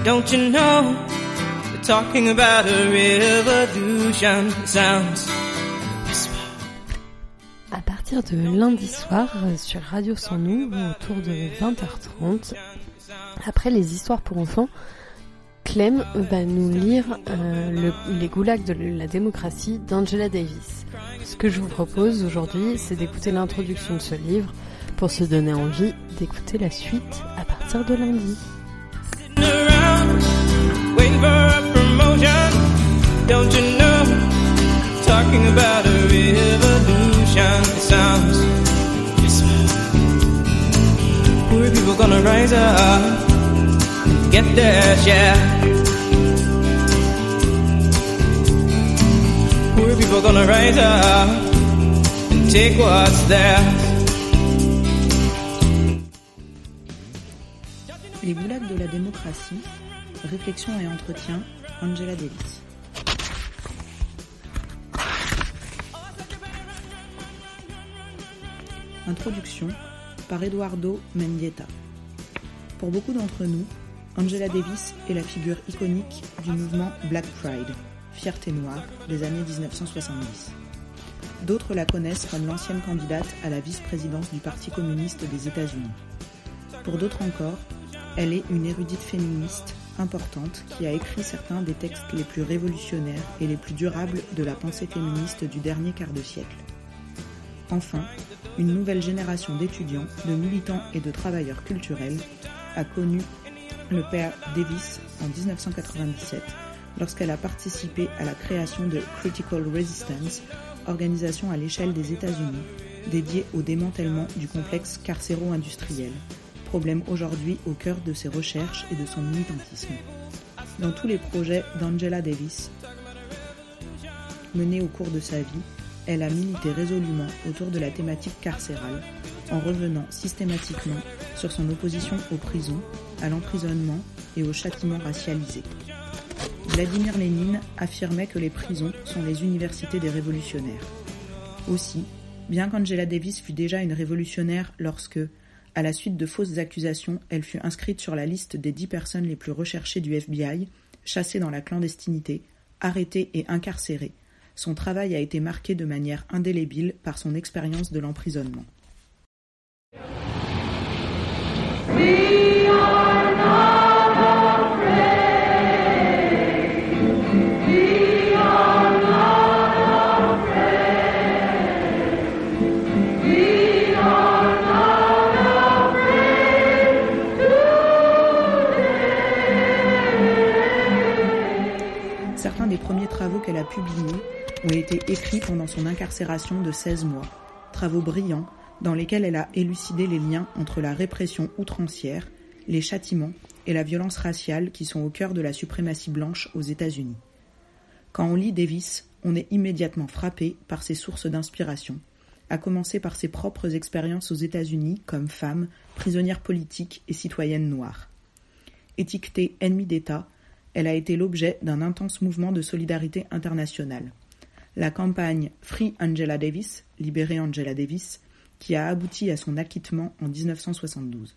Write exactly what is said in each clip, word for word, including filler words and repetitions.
Don't you know, they're talking about a revolution. It sounds à partir de lundi soir sur Radio Sans Nous, autour de vingt heures trente, après les histoires pour enfants, Clem va nous lire euh, le, les goulags de la démocratie d'Angela Davis. Ce que je vous propose aujourd'hui, c'est d'écouter l'introduction de ce livre pour se donner envie d'écouter la suite à partir de lundi. Don't you know, talking about a revolution. It sounds poor people gonna rise up and get their share. Poor people gonna rise up and take what's theirs. Les goulags de la démocratie, réflexion et entretien, Angela Davis. Introduction par Eduardo Mendieta. Pour beaucoup d'entre nous, Angela Davis est la figure iconique du mouvement Black Pride, fierté noire, des années dix-neuf cent soixante-dix. D'autres la connaissent comme l'ancienne candidate à la vice-présidence du Parti communiste des États-Unis. Pour d'autres encore, elle est une érudite féministe importante qui a écrit certains des textes les plus révolutionnaires et les plus durables de la pensée féministe du dernier quart de siècle. Enfin, une nouvelle génération d'étudiants, de militants et de travailleurs culturels a connu le père Davis en dix-neuf cent quatre-vingt-dix-sept lorsqu'elle a participé à la création de Critical Resistance, organisation à l'échelle des États-Unis dédiée au démantèlement du complexe carcéro-industriel, problème aujourd'hui au cœur de ses recherches et de son militantisme. Dans tous les projets d'Angela Davis menés au cours de sa vie, elle a milité résolument autour de la thématique carcérale, en revenant systématiquement sur son opposition aux prisons, à l'emprisonnement et au châtiment racialisé. Vladimir Lénine affirmait que les prisons sont les universités des révolutionnaires. Aussi, bien qu'Angela Davis fût déjà une révolutionnaire lorsque, à la suite de fausses accusations, elle fut inscrite sur la liste des dix personnes les plus recherchées du F B I, chassée dans la clandestinité, arrêtée et incarcérée, son travail a été marqué de manière indélébile par son expérience de l'emprisonnement. We are not afraid. We are not afraid. We are not afraid today. Certains des premiers travaux qu'elle a publiés ont été écrits pendant son incarcération de seize mois, travaux brillants dans lesquels elle a élucidé les liens entre la répression outrancière, les châtiments et la violence raciale qui sont au cœur de la suprématie blanche aux États-Unis. Quand on lit Davis, on est immédiatement frappé par ses sources d'inspiration, à commencer par ses propres expériences aux États-Unis comme femme, prisonnière politique et citoyenne noire. Étiquetée ennemie d'État, elle a été l'objet d'un intense mouvement de solidarité internationale. La campagne Free Angela Davis, Libérez Angela Davis, qui a abouti à son acquittement en dix-neuf cent soixante-douze.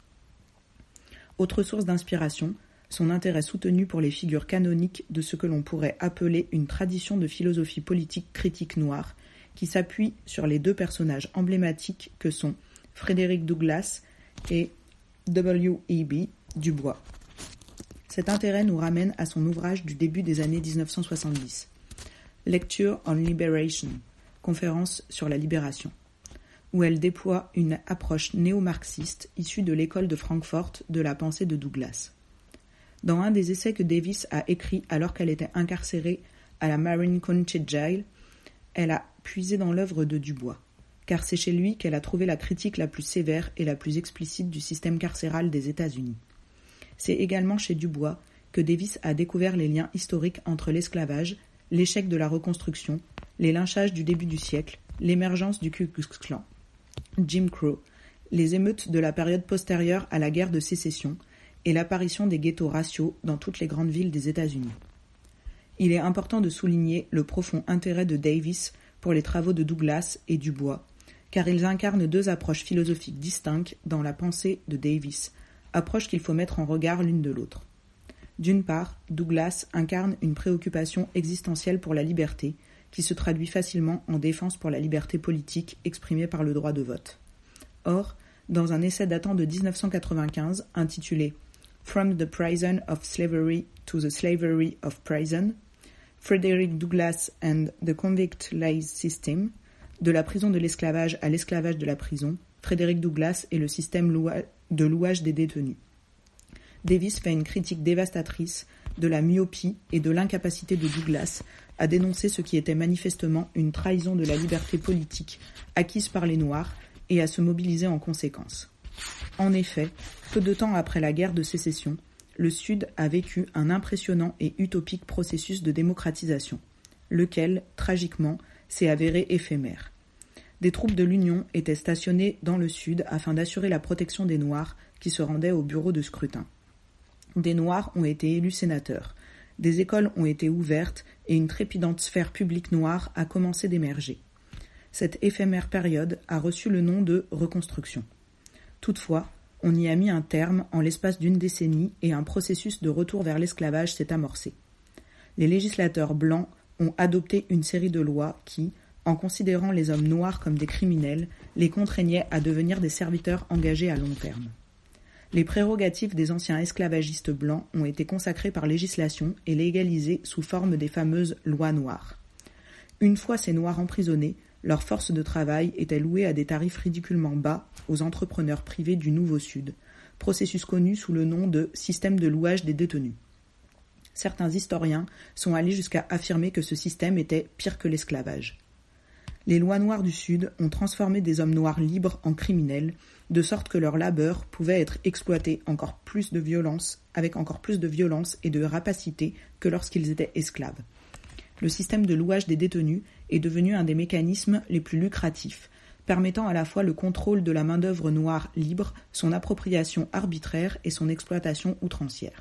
Autre source d'inspiration, son intérêt soutenu pour les figures canoniques de ce que l'on pourrait appeler une tradition de philosophie politique critique noire, qui s'appuie sur les deux personnages emblématiques que sont Frederick Douglass et W E B Du Bois. Cet intérêt nous ramène à son ouvrage du début des années dix-neuf cent soixante-dix. Lecture on Liberation, conférence sur la libération, où elle déploie une approche néo-marxiste issue de l'école de Francfort de la pensée de Douglass. Dans un des essais que Davis a écrit alors qu'elle était incarcérée à la Marin County Jail, elle a puisé dans l'œuvre de Du Bois, car c'est chez lui qu'elle a trouvé la critique la plus sévère et la plus explicite du système carcéral des États-Unis. C'est également chez Du Bois que Davis a découvert les liens historiques entre l'esclavage, l'échec de la reconstruction, les lynchages du début du siècle, l'émergence du Ku Klux Klan, Jim Crow, les émeutes de la période postérieure à la guerre de sécession et l'apparition des ghettos raciaux dans toutes les grandes villes des États-Unis. Il est important de souligner le profond intérêt de Davis pour les travaux de Douglass et Du Bois, car ils incarnent deux approches philosophiques distinctes dans la pensée de Davis, approches qu'il faut mettre en regard l'une de l'autre. D'une part, Douglas incarne une préoccupation existentielle pour la liberté, qui se traduit facilement en défense pour la liberté politique exprimée par le droit de vote. Or, dans un essai datant de dix-neuf cent quatre-vingt-quinze, intitulé « From the Prison of Slavery to the Slavery of Prison », Frederick Douglass and the Convict Lies System, de la prison de l'esclavage à l'esclavage de la prison, Frederick Douglass et le système de louage des détenus. Davis fait une critique dévastatrice de la myopie et de l'incapacité de Douglass à dénoncer ce qui était manifestement une trahison de la liberté politique acquise par les Noirs et à se mobiliser en conséquence. En effet, peu de temps après la guerre de sécession, le Sud a vécu un impressionnant et utopique processus de démocratisation, lequel, tragiquement, s'est avéré éphémère. Des troupes de l'Union étaient stationnées dans le Sud afin d'assurer la protection des Noirs qui se rendaient au bureau de scrutin. Des Noirs ont été élus sénateurs, des écoles ont été ouvertes et une trépidante sphère publique noire a commencé d'émerger. Cette éphémère période a reçu le nom de Reconstruction. Toutefois, on y a mis un terme en l'espace d'une décennie et un processus de retour vers l'esclavage s'est amorcé. Les législateurs blancs ont adopté une série de lois qui, en considérant les hommes noirs comme des criminels, les contraignaient à devenir des serviteurs engagés à long terme. Les prérogatives des anciens esclavagistes blancs ont été consacrées par législation et légalisées sous forme des fameuses lois noires. Une fois ces Noirs emprisonnés, leur force de travail était louée à des tarifs ridiculement bas aux entrepreneurs privés du Nouveau Sud, processus connu sous le nom de système de louage des détenus. Certains historiens sont allés jusqu'à affirmer que ce système était pire que l'esclavage. Les lois noires du Sud ont transformé des hommes noirs libres en criminels, de sorte que leur labeur pouvait être exploité encore plus de violence, avec encore plus de violence et de rapacité que lorsqu'ils étaient esclaves. Le système de louage des détenus est devenu un des mécanismes les plus lucratifs, permettant à la fois le contrôle de la main-d'œuvre noire libre, son appropriation arbitraire et son exploitation outrancière.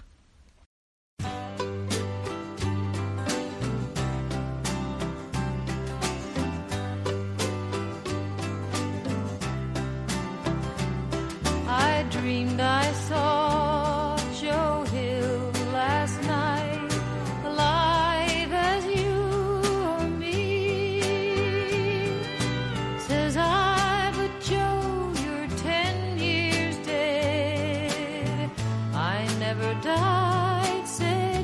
Dreamed I saw Joe Hill last night, alive as you or me. Says I, but Joe, you're ten years dead. I never died, said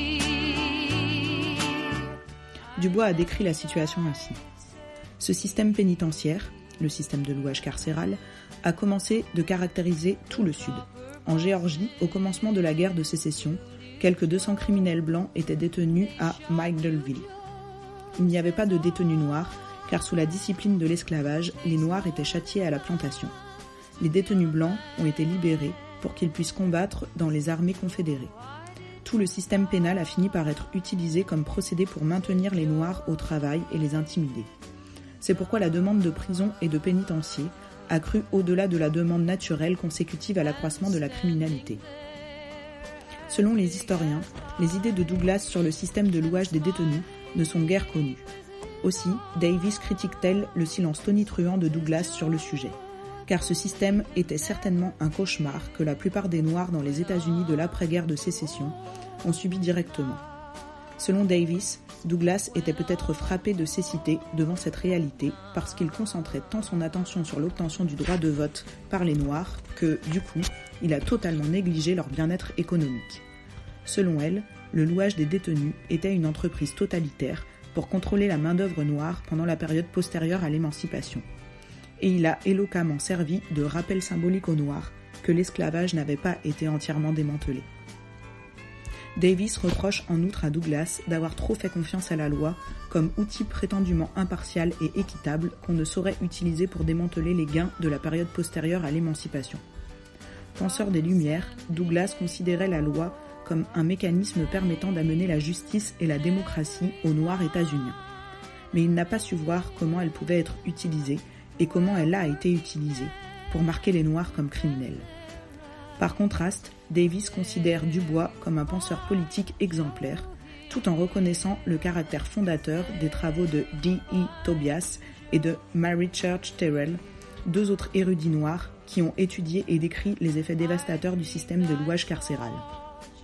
he. Dubois a décrit la situation ainsi. Ce système pénitentiaire, le système de louage carcéral, a commencé de caractériser tout le Sud. En Géorgie, au commencement de la guerre de sécession, quelques deux cents criminels blancs étaient détenus à Magdaleville. Il n'y avait pas de détenus noirs, car sous la discipline de l'esclavage, les Noirs étaient châtiés à la plantation. Les détenus blancs ont été libérés pour qu'ils puissent combattre dans les armées confédérées. Tout le système pénal a fini par être utilisé comme procédé pour maintenir les Noirs au travail et les intimider. C'est pourquoi la demande de prison et de pénitencier a cru au-delà de la demande naturelle consécutive à l'accroissement de la criminalité. Selon les historiens, les idées de Douglass sur le système de louage des détenus ne sont guère connues. Aussi, Davis critique-t-elle le silence tonitruant de Douglass sur le sujet, car ce système était certainement un cauchemar que la plupart des Noirs dans les États-Unis de l'après-guerre de sécession ont subi directement. Selon Davis, Douglass était peut-être frappé de cécité devant cette réalité parce qu'il concentrait tant son attention sur l'obtention du droit de vote par les Noirs que, du coup, il a totalement négligé leur bien-être économique. Selon elle, le louage des détenus était une entreprise totalitaire pour contrôler la main-d'œuvre noire pendant la période postérieure à l'émancipation. Et il a éloquemment servi de rappel symbolique aux Noirs que l'esclavage n'avait pas été entièrement démantelé. Davis reproche en outre à Douglass d'avoir trop fait confiance à la loi comme outil prétendument impartial et équitable qu'on ne saurait utiliser pour démanteler les gains de la période postérieure à l'émancipation. Penseur des Lumières, Douglass considérait la loi comme un mécanisme permettant d'amener la justice et la démocratie aux Noirs états-uniens. Mais il n'a pas su voir comment elle pouvait être utilisée et comment elle a été utilisée pour marquer les Noirs comme criminels. Par contraste, Davis considère Dubois comme un penseur politique exemplaire, tout en reconnaissant le caractère fondateur des travaux de D E Tobias et de Mary Church Terrell, deux autres érudits noirs qui ont étudié et décrit les effets dévastateurs du système de louage carcéral.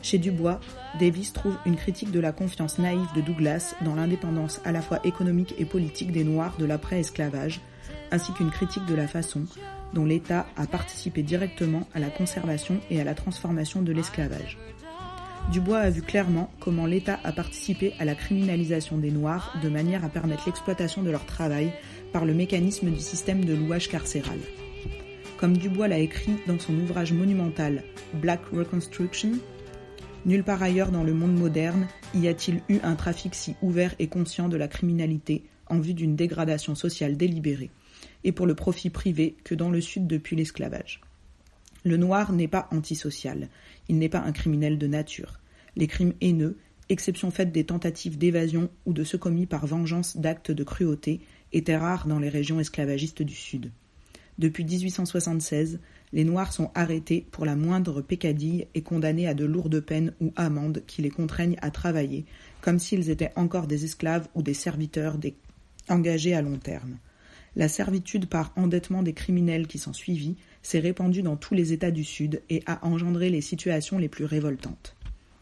Chez Dubois, Davis trouve une critique de la confiance naïve de Douglas dans l'indépendance à la fois économique et politique des Noirs de l'après-esclavage, ainsi qu'une critique de la façon dont l'État a participé directement à la conservation et à la transformation de l'esclavage. Dubois a vu clairement comment l'État a participé à la criminalisation des Noirs de manière à permettre l'exploitation de leur travail par le mécanisme du système de louage carcéral. Comme Dubois l'a écrit dans son ouvrage monumental Black Reconstruction, nulle part ailleurs dans le monde moderne y a-t-il eu un trafic si ouvert et conscient de la criminalité en vue d'une dégradation sociale délibérée, et pour le profit privé que dans le Sud depuis l'esclavage. Le noir n'est pas antisocial, il n'est pas un criminel de nature. Les crimes haineux, exception faite des tentatives d'évasion ou de ceux commis par vengeance d'actes de cruauté, étaient rares dans les régions esclavagistes du Sud. Depuis dix-huit cent soixante-seize, les Noirs sont arrêtés pour la moindre peccadille et condamnés à de lourdes peines ou amendes qui les contraignent à travailler, comme s'ils étaient encore des esclaves ou des serviteurs des... engagés à long terme. La servitude par endettement des criminels qui s'en suivit s'est répandue dans tous les États du Sud et a engendré les situations les plus révoltantes.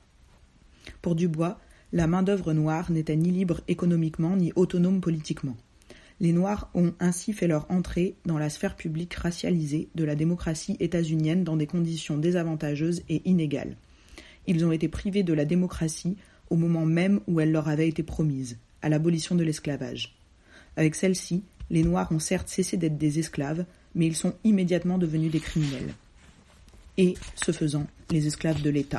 Pour Dubois, la main-d'œuvre noire n'était ni libre économiquement ni autonome politiquement. Les Noirs ont ainsi fait leur entrée dans la sphère publique racialisée de la démocratie états-unienne dans des conditions désavantageuses et inégales. Ils ont été privés de la démocratie au moment même où elle leur avait été promise, à l'abolition de l'esclavage. Avec celle-ci, les Noirs ont certes cessé d'être des esclaves, mais ils sont immédiatement devenus des criminels. Et, ce faisant, les esclaves de l'État.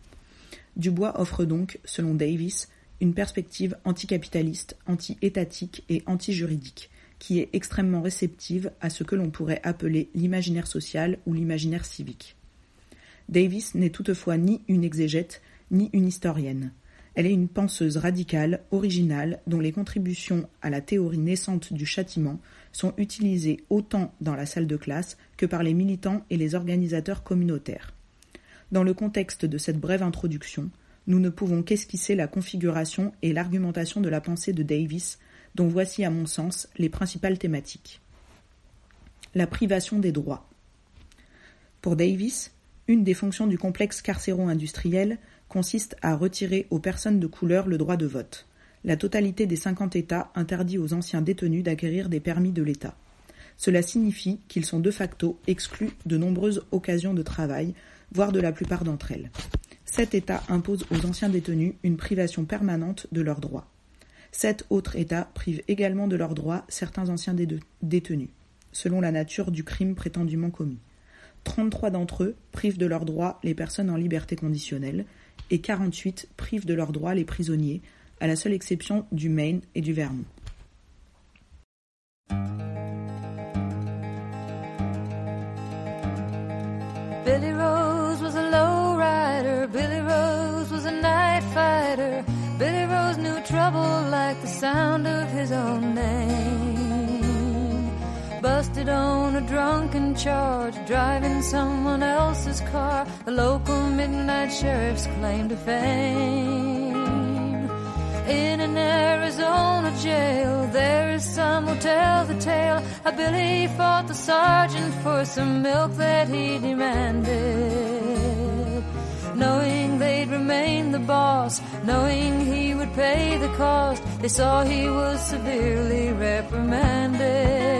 Dubois offre donc, selon Davis, une perspective anticapitaliste, anti-étatique et anti-juridique, qui est extrêmement réceptive à ce que l'on pourrait appeler l'imaginaire social ou l'imaginaire civique. Davis n'est toutefois ni une exégète, ni une historienne. Elle est une penseuse radicale, originale, dont les contributions à la théorie naissante du châtiment sont utilisées autant dans la salle de classe que par les militants et les organisateurs communautaires. Dans le contexte de cette brève introduction, nous ne pouvons qu'esquisser la configuration et l'argumentation de la pensée de Davis, dont voici à mon sens les principales thématiques. La privation des droits. Pour Davis, une des fonctions du complexe carcéro-industriel consiste à retirer aux personnes de couleur le droit de vote. La totalité des cinquante États interdit aux anciens détenus d'acquérir des permis de l'État. Cela signifie qu'ils sont de facto exclus de nombreuses occasions de travail, voire de la plupart d'entre elles. Cet État impose aux anciens détenus une privation permanente de leurs droits. Sept autres États privent également de leurs droits certains anciens détenus, selon la nature du crime prétendument commis. trente-trois d'entre eux privent de leurs droits les personnes en liberté conditionnelle et quarante-huit privent de leurs droits les prisonniers, à la seule exception du Maine et du Vermont. Billy Rose was a low rider, Billy Rose was a night fighter, Billy Rose knew trouble like the sound of his own name. Busted on a drunken charge, driving someone else's car, the local midnight sheriff's claim to fame. In an Arizona jail, there is some who tell the tale how Billy fought the sergeant for some milk that he demanded. Knowing they'd remain the boss, knowing he would pay the cost, they saw he was severely reprimanded.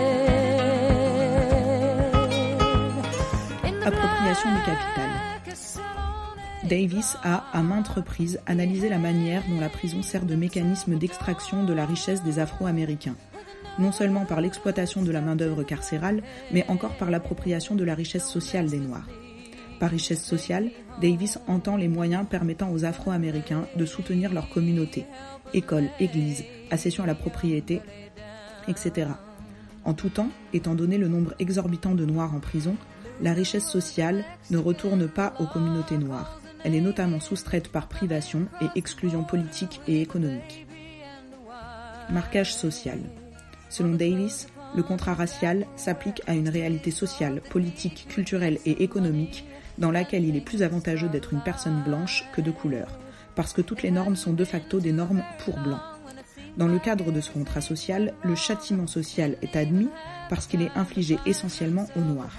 Appropriation du capital. Davis a, à maintes reprises, analysé la manière dont la prison sert de mécanisme d'extraction de la richesse des Afro-Américains, non seulement par l'exploitation de la main-d'œuvre carcérale, mais encore par l'appropriation de la richesse sociale des Noirs. Par richesse sociale, Davis entend les moyens permettant aux Afro-Américains de soutenir leur communauté, écoles, églises, accession à la propriété, et cetera. En tout temps, étant donné le nombre exorbitant de Noirs en prison, la richesse sociale ne retourne pas aux communautés noires. Elle est notamment soustraite par privation et exclusion politique et économique. Marquage social. Selon Davis, le contrat racial s'applique à une réalité sociale, politique, culturelle et économique dans laquelle il est plus avantageux d'être une personne blanche que de couleur, parce que toutes les normes sont de facto des normes pour blancs. Dans le cadre de ce contrat social, le châtiment social est admis parce qu'il est infligé essentiellement aux Noirs.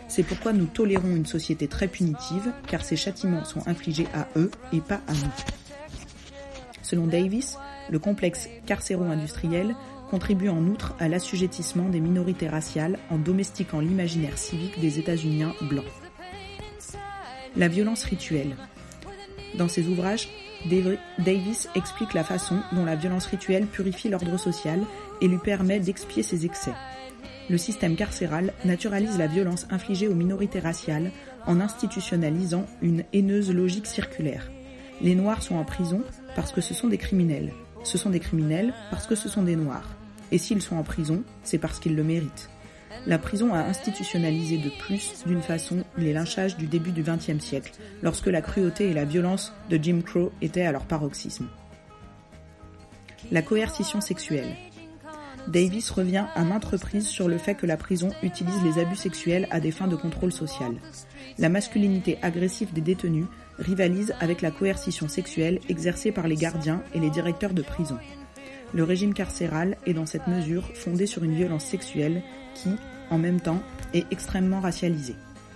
C'est pourquoi nous tolérons une société très punitive, car ces châtiments sont infligés à eux et pas à nous. Selon Davis, le complexe carcéro-industriel contribue en outre à l'assujettissement des minorités raciales en domestiquant l'imaginaire civique des États-Uniens blancs. La violence rituelle. Dans ses ouvrages, Davis explique la façon dont la violence rituelle purifie l'ordre social et lui permet d'expier ses excès. Le système carcéral naturalise la violence infligée aux minorités raciales en institutionnalisant une haineuse logique circulaire. Les Noirs sont en prison parce que ce sont des criminels. Ce sont des criminels parce que ce sont des Noirs. Et s'ils sont en prison, c'est parce qu'ils le méritent. La prison a institutionnalisé de plus d'une façon les lynchages du début du vingtième siècle, lorsque la cruauté et la violence de Jim Crow étaient à leur paroxysme. La coercition sexuelle. Davis revient à maintes reprises sur le fait que la prison utilise les abus sexuels à des fins de contrôle social. La masculinité agressive des détenus rivalise avec la coercition sexuelle exercée par les gardiens et les directeurs de prison. Le régime carcéral est dans cette mesure fondé sur une violence sexuelle qui, en même temps, est extrêmement racialisée.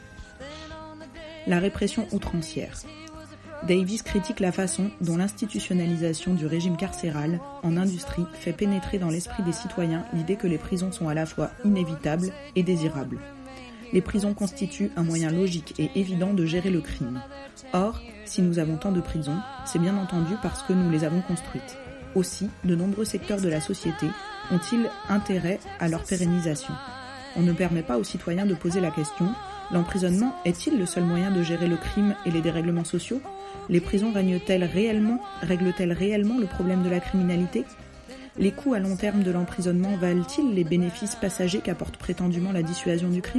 La répression outrancière. Davis critique la façon dont l'institutionnalisation du régime carcéral en industrie fait pénétrer dans l'esprit des citoyens l'idée que les prisons sont à la fois inévitables et désirables. Les prisons constituent un moyen logique et évident de gérer le crime. Or, si nous avons tant de prisons, c'est bien entendu parce que nous les avons construites. Aussi, de nombreux secteurs de la société ont-ils intérêt à leur pérennisation. On ne permet pas aux citoyens de poser la question « L'emprisonnement est-il le seul moyen de gérer le crime et les dérèglements sociaux ? Les prisons règnent-elles réellement, règlent-elles réellement le problème de la criminalité ? Les coûts à long terme de l'emprisonnement valent-ils les bénéfices passagers qu'apporte prétendument la dissuasion du crime ?»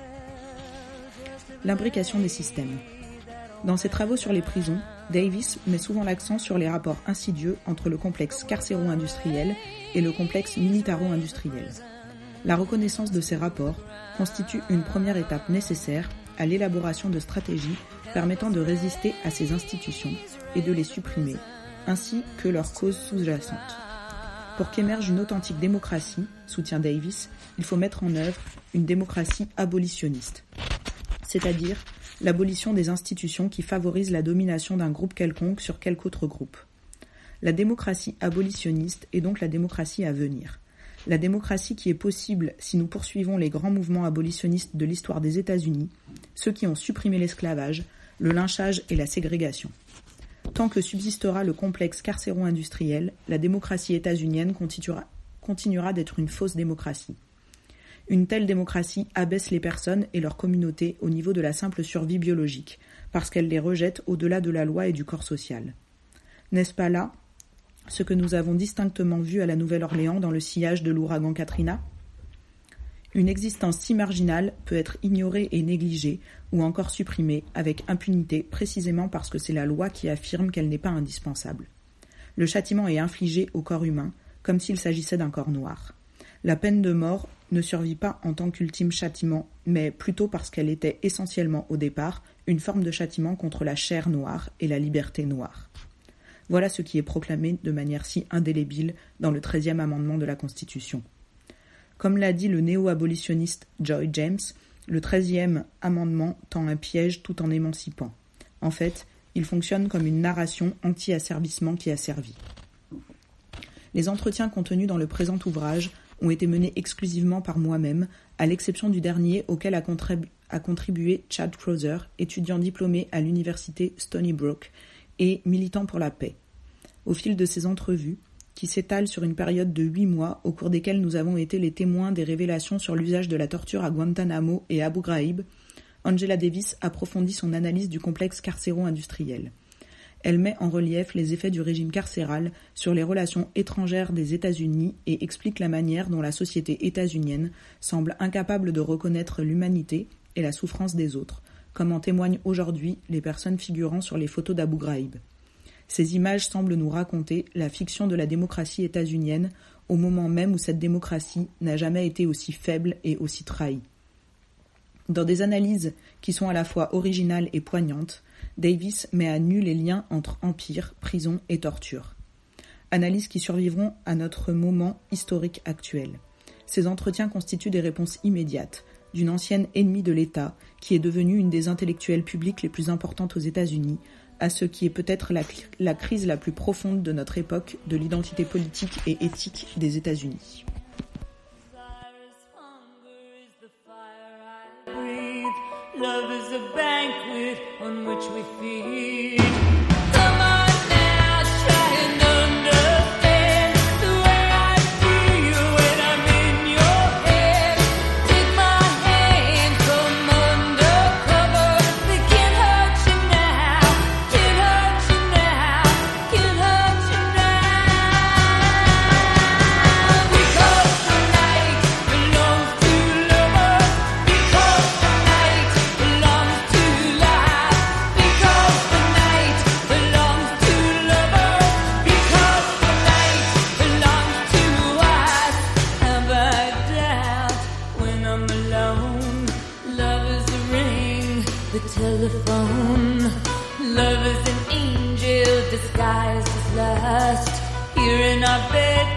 L'imbrication des systèmes. Dans ses travaux sur les prisons, Davis met souvent l'accent sur les rapports insidieux entre le complexe carcéro-industriel et le complexe militaro-industriel. La reconnaissance de ces rapports constitue une première étape nécessaire à l'élaboration de stratégies permettant de résister à ces institutions et de les supprimer, ainsi que leurs causes sous-jacentes. Pour qu'émerge une authentique démocratie, soutient Davis, il faut mettre en œuvre une démocratie abolitionniste, c'est-à-dire l'abolition des institutions qui favorisent la domination d'un groupe quelconque sur quelque autre groupe. La démocratie abolitionniste est donc la démocratie à venir. La démocratie qui est possible si nous poursuivons les grands mouvements abolitionnistes de l'histoire des États-Unis, ceux qui ont supprimé l'esclavage, le lynchage et la ségrégation. Tant que subsistera le complexe carcéro-industriel, la démocratie états-unienne continuera, continuera d'être une fausse démocratie. Une telle démocratie abaisse les personnes et leurs communautés au niveau de la simple survie biologique, parce qu'elle les rejette au-delà de la loi et du corps social. N'est-ce pas là ce que nous avons distinctement vu à la Nouvelle-Orléans dans le sillage de l'ouragan Katrina ? Une existence si marginale peut être ignorée et négligée, ou encore supprimée avec impunité précisément parce que c'est la loi qui affirme qu'elle n'est pas indispensable. Le châtiment est infligé au corps humain, comme s'il s'agissait d'un corps noir. La peine de mort ne survit pas en tant qu'ultime châtiment, mais plutôt parce qu'elle était essentiellement au départ une forme de châtiment contre la chair noire et la liberté noire. Voilà ce qui est proclamé de manière si indélébile dans le treizième amendement de la Constitution. Comme l'a dit le néo-abolitionniste Joy James, le treizième amendement tend un piège tout en émancipant. En fait, il fonctionne comme une narration anti-asservissement qui asservit. Les entretiens contenus dans le présent ouvrage ont été menés exclusivement par moi-même, à l'exception du dernier auquel a, contribu- a contribué Chad Crowther, étudiant diplômé à l'université Stony Brook et militant pour la paix. Au fil de ces entrevues, qui s'étalent sur une période de huit mois au cours desquelles nous avons été les témoins des révélations sur l'usage de la torture à Guantanamo et Abu Ghraib, Angela Davis approfondit son analyse du complexe carcéro-industriel. Elle met en relief les effets du régime carcéral sur les relations étrangères des États-Unis et explique la manière dont la société états-unienne semble incapable de reconnaître l'humanité et la souffrance des autres, comme en témoignent aujourd'hui les personnes figurant sur les photos d'Abu Ghraib. Ces images semblent nous raconter la fiction de la démocratie états-unienne au moment même où cette démocratie n'a jamais été aussi faible et aussi trahie. Dans des analyses qui sont à la fois originales et poignantes, Davis met à nu les liens entre empire, prison et torture. Analyses qui survivront à notre moment historique actuel. Ces entretiens constituent des réponses immédiates. d'une ancienne ennemie de l'État, qui est devenue une des intellectuelles publiques les plus importantes aux États-Unis, à ce qui est peut-être la, la crise la plus profonde de notre époque de l'identité politique et éthique des États-Unis. Love is a banquet on which we feed. Telephone. Love is an angel disguised as lust. Here in our bed